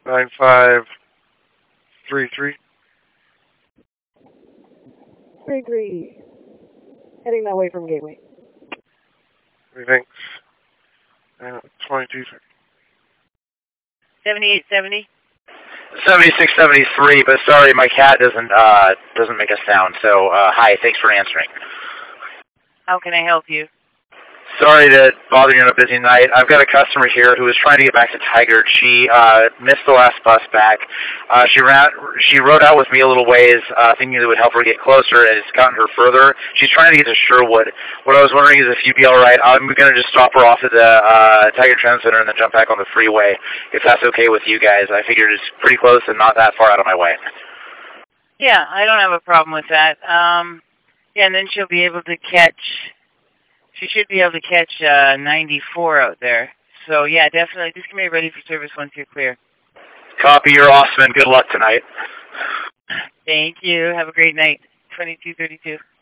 9533. 33. Heading that way from Gateway. Thanks. 22. 7870. 7673, but sorry, my cat doesn't make a sound. So, hi, thanks for answering. How can I help you? Sorry to bother you on a busy night. I've got a customer here who is trying to get back to Tigard. She missed the last bus back. She rode out with me a little ways, thinking it would help her get closer, and it's gotten her further. She's trying to get to Sherwood. What I was wondering is if you'd be all right. I'm going to just stop her off at the Tigard Transit Center and then jump back on the freeway, if that's okay with you guys. I figured it's pretty close and not that far out of my way. Yeah, I don't have a problem with that. Yeah, and then she'll be able to catch... She should be able to catch 94 out there. So, yeah, definitely. Just get me ready for service once you're clear. Copy. You're awesome, and good luck tonight. Thank you. Have a great night. 2232.